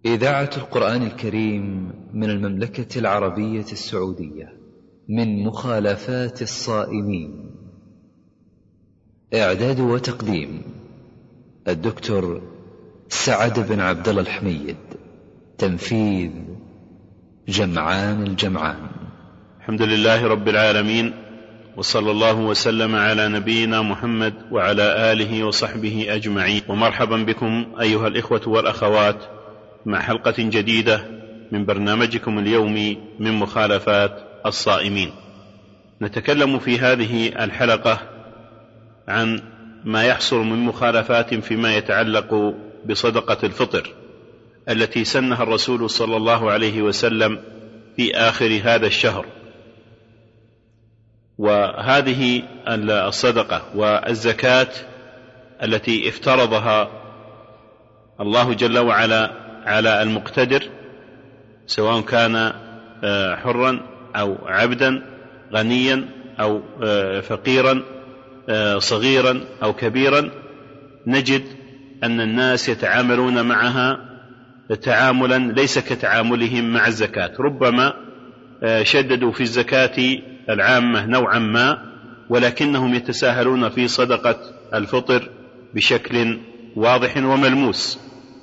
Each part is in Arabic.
إذاعة القرآن الكريم من المملكة العربية السعودية من مخالفات الصائمين. إعداد وتقديم الدكتور سعد بن عبد الله الحميد. تنفيذ جمعان الجمعان. الحمد لله رب العالمين، وصلى الله وسلم على نبينا محمد وعلى آله وصحبه أجمعين. ومرحبا بكم أيها الإخوة والأخوات مع حلقة جديدة من برنامجكم اليومي من مخالفات الصائمين. نتكلم في هذه الحلقة عن ما يحصل من مخالفات فيما يتعلق بصدقة الفطر التي سنها الرسول صلى الله عليه وسلم في آخر هذا الشهر. وهذه الصدقة والزكاة التي افترضها الله جل وعلا على المقتدر، سواء كان حرا أو عبدا، غنيا أو فقيرا، صغيرا أو كبيرا، نجد أن الناس يتعاملون معها تعاملا ليس كتعاملهم مع الزكاة. ربما شددوا في الزكاة العامة نوعا ما، ولكنهم يتساهلون في صدقة الفطر بشكل واضح وملموس،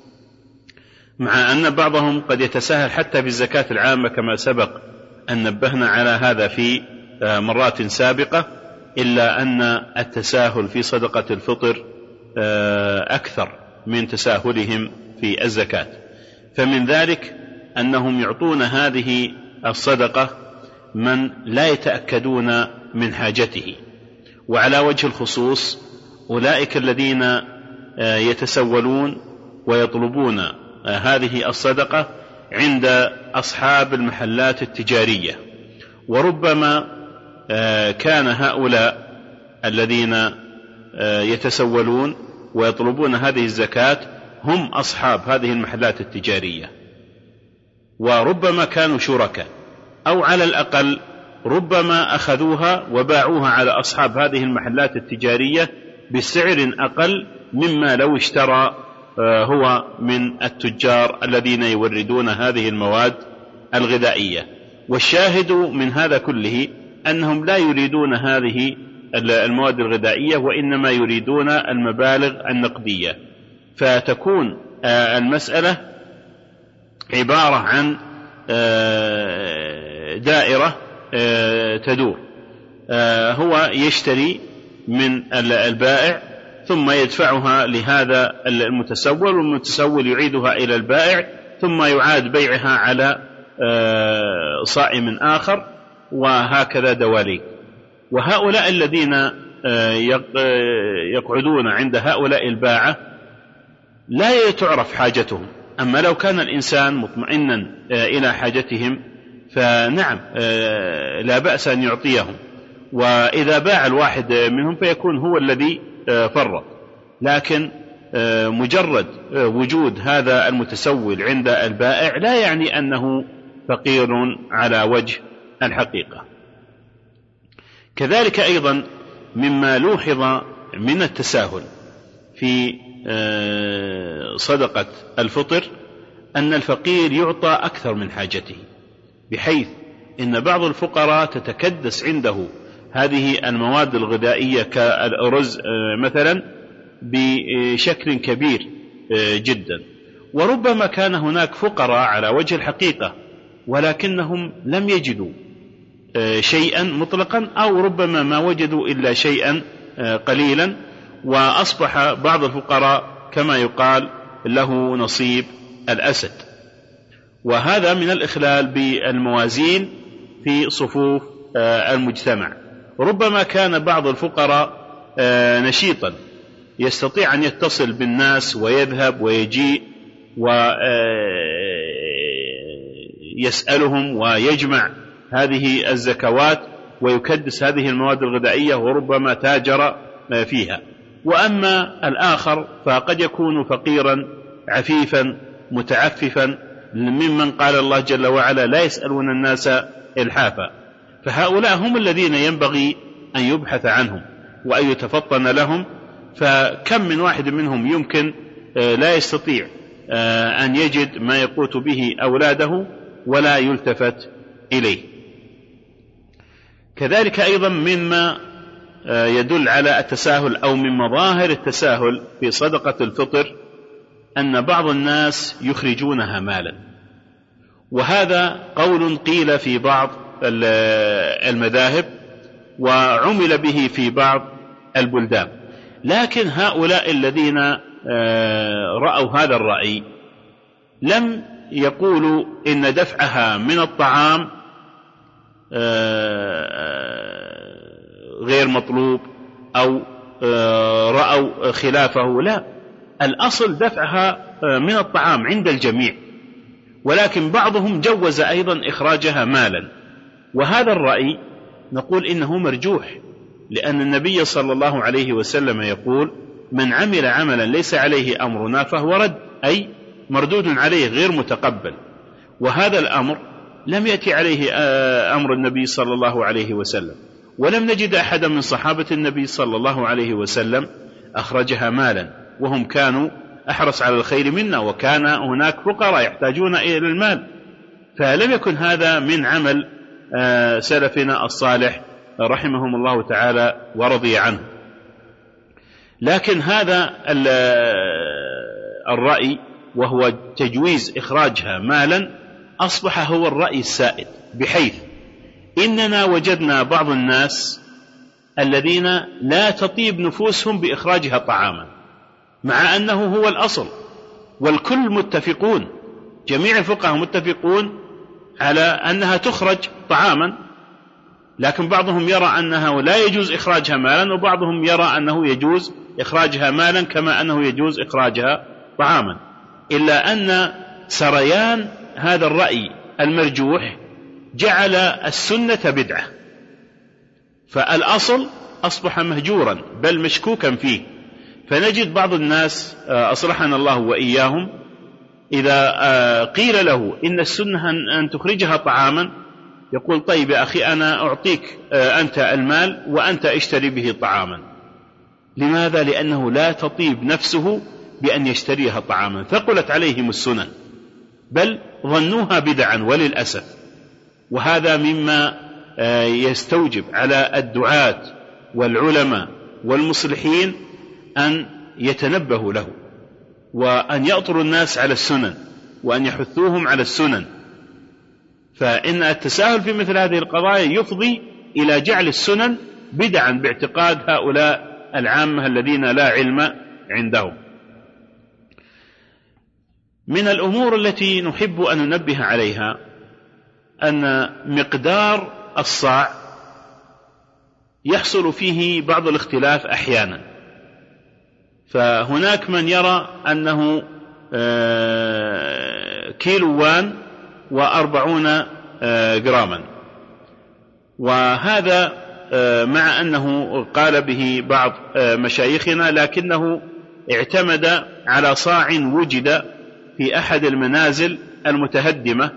مع أن بعضهم قد يتساهل حتى بالزكاة العامة كما سبق أن نبهنا على هذا في مرات سابقة، إلا أن التساهل في صدقة الفطر أكثر من تساهلهم في الزكاة. فمن ذلك أنهم يعطون هذه الصدقة من لا يتأكدون من حاجته، وعلى وجه الخصوص أولئك الذين يتسولون ويطلبون هذه الصدقة عند أصحاب المحلات التجارية. وربما كان هؤلاء الذين يتسولون ويطلبون هذه الزكاة هم أصحاب هذه المحلات التجارية، وربما كانوا شركاء، أو على الأقل ربما أخذوها وباعوها على أصحاب هذه المحلات التجارية بسعر أقل مما لو اشترى هو من التجار الذين يوردون هذه المواد الغذائية. والشاهد من هذا كله أنهم لا يريدون هذه المواد الغذائية، وإنما يريدون المبالغ النقدية، فتكون المسألة عبارة عن دائرة تدور. هو يشتري من البائع ثم يدفعها لهذا المتسول، والمتسول يعيدها إلى البائع ثم يعاد بيعها على صائم آخر، وهكذا دواليك. وهؤلاء الذين يقعدون عند هؤلاء الباعة لا تعرف حاجتهم. أما لو كان الإنسان مطمئنا إلى حاجتهم فنعم لا بأس أن يعطيهم، وإذا باع الواحد منهم فيكون هو الذي فرط. لكن مجرد وجود هذا المتسول عند البائع لا يعني أنه فقير على وجه الحقيقة. كذلك أيضا مما لوحظ من التساهل في صدقة الفطر أن الفقير يعطى أكثر من حاجته، بحيث إن بعض الفقراء تتكدس عنده هذه المواد الغذائية كالأرز مثلا بشكل كبير جدا. وربما كان هناك فقراء على وجه الحقيقة ولكنهم لم يجدوا شيئا مطلقا، أو ربما ما وجدوا إلا شيئا قليلا، وأصبح بعض الفقراء كما يقال له نصيب الأسد. وهذا من الإخلال بالموازين في صفوف المجتمع. ربما كان بعض الفقراء نشيطا يستطيع أن يتصل بالناس ويذهب ويجيء ويسألهم ويجمع هذه الزكوات ويكدس هذه المواد الغذائية، وربما تاجر فيها. وأما الآخر فقد يكون فقيرا عفيفا متعففا، ممن قال الله جل وعلا لا يسألون الناس إلحافا. فهؤلاء هم الذين ينبغي أن يبحث عنهم وأن يتفطن لهم. فكم من واحد منهم يمكن لا يستطيع أن يجد ما يقوت به أولاده ولا يلتفت إليه. كذلك أيضا مما يدل على التساهل أو من مظاهر التساهل في صدقة الفطر أن بعض الناس يخرجونها مالا، وهذا قول قيل في بعض المذاهب وعمل به في بعض البلدان، لكن هؤلاء الذين رأوا هذا الرأي لم يقولوا إن دفعها من الطعام غير مطلوب أو رأوا خلافه، لا، الأصل دفعها من الطعام عند الجميع، ولكن بعضهم جوز أيضا إخراجها مالا، وهذا الرأي نقول إنه مرجوح، لأن النبي صلى الله عليه وسلم يقول: من عمل عملا ليس عليه أمرنا فهو رد، أي مردود عليه غير متقبل. وهذا الأمر لم يأتي عليه أمر النبي صلى الله عليه وسلم، ولم نجد أحدا من صحابة النبي صلى الله عليه وسلم أخرجها مالا، وهم كانوا أحرص على الخير منا، وكان هناك فقراء يحتاجون إلى المال، فلم يكن هذا من عمل سلفنا الصالح رحمهم الله تعالى ورضي عنه. لكن هذا الرأي وهو تجويز إخراجها مالا أصبح هو الرأي السائد، بحيث إننا وجدنا بعض الناس الذين لا تطيب نفوسهم بإخراجها طعاما، مع أنه هو الأصل، والكل متفقون، جميع الفقهاء متفقون على أنها تخرج طعاما، لكن بعضهم يرى أنه لا يجوز إخراجها مالا، وبعضهم يرى أنه يجوز إخراجها مالا كما أنه يجوز إخراجها طعاما، إلا أن سريان هذا الرأي المرجوح جعل السنة بدعة، فالأصل أصبح مهجورا بل مشكوكا فيه. فنجد بعض الناس أصلحنا الله وإياهم إذا قيل له إن السنة أن تخرجها طعاما يقول: طيب يا أخي أنا أعطيك أنت المال وأنت اشتري به طعاما. لماذا؟ لأنه لا تطيب نفسه بأن يشتريها طعاما، ثقلت عليهم السنن، بل ظنوها بدعا وللأسف. وهذا مما يستوجب على الدعاة والعلماء والمصلحين أن يتنبهوا له، وأن يأطروا الناس على السنن، وأن يحثوهم على السنن، فإن التساهل في مثل هذه القضايا يفضي إلى جعل السنن بدعا باعتقاد هؤلاء العامة الذين لا علم عندهم. من الأمور التي نحب أن ننبه عليها أن مقدار الصاع يحصل فيه بعض الاختلاف أحيانا، فهناك من يرى أنه كيلوان و40 جراما، وهذا مع أنه قال به بعض مشايخنا، لكنه اعتمد على صاع وجد في أحد المنازل المتهدمة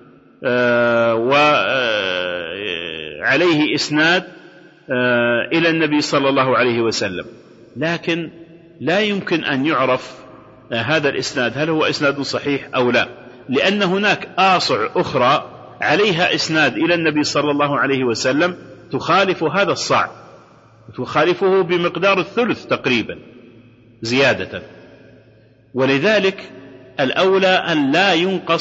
وعليه إسناد إلى النبي صلى الله عليه وسلم، لكن لا يمكن أن يعرف هذا الإسناد هل هو إسناد صحيح أو لا، لأن هناك آصع أخرى عليها إسناد إلى النبي صلى الله عليه وسلم تخالف هذا الصاع، تخالفه بمقدار الثلث تقريبا زيادة. ولذلك الأولى أن لا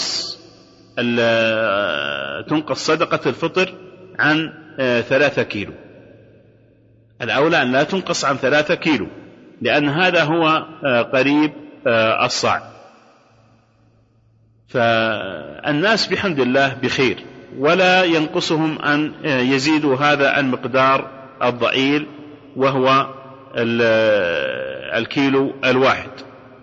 تنقص صدقة الفطر عن 3 كيلو، الأولى أن لا تنقص عن 3 كيلو، لأن هذا هو قريب الصاع. فالناس بحمد الله بخير، ولا ينقصهم أن يزيدوا هذا المقدار الضئيل وهو الكيلو الواحد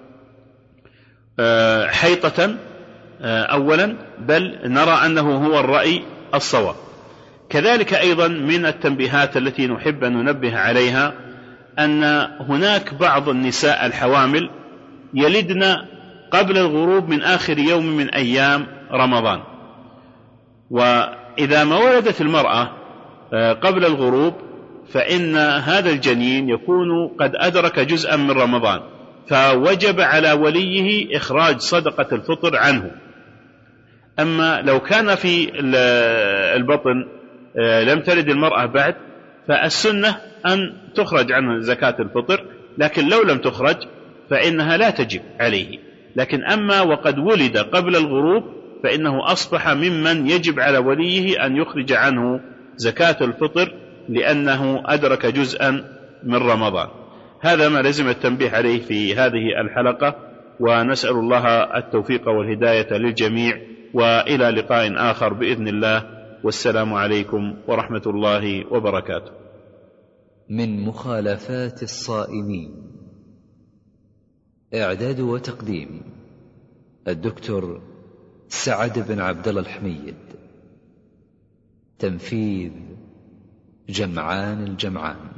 حيطة أولا، بل نرى أنه هو الرأي الصواب. كذلك أيضا من التنبيهات التي نحب أن ننبه عليها أن هناك بعض النساء الحوامل يلدن قبل الغروب من آخر يوم من أيام رمضان، وإذا ما ولدت المرأة قبل الغروب فإن هذا الجنين يكون قد أدرك جزءا من رمضان، فوجب على وليه إخراج صدقة الفطر عنه. أما لو كان في البطن لم تلد المرأة بعد، فالسنة أن تخرج عنه زكاة الفطر، لكن لو لم تخرج فإنها لا تجب عليه. لكن أما وقد ولد قبل الغروب فإنه أصبح ممن يجب على وليه أن يخرج عنه زكاة الفطر، لأنه أدرك جزءا من رمضان. هذا ما لازم التنبيه عليه في هذه الحلقة، ونسأل الله التوفيق والهداية للجميع، وإلى لقاء آخر بإذن الله، والسلام عليكم ورحمة الله وبركاته. من مخالفات الصائمين. إعداد وتقديم الدكتور سعد بن عبدالله الحميد. تنفيذ جمعان الجمعان.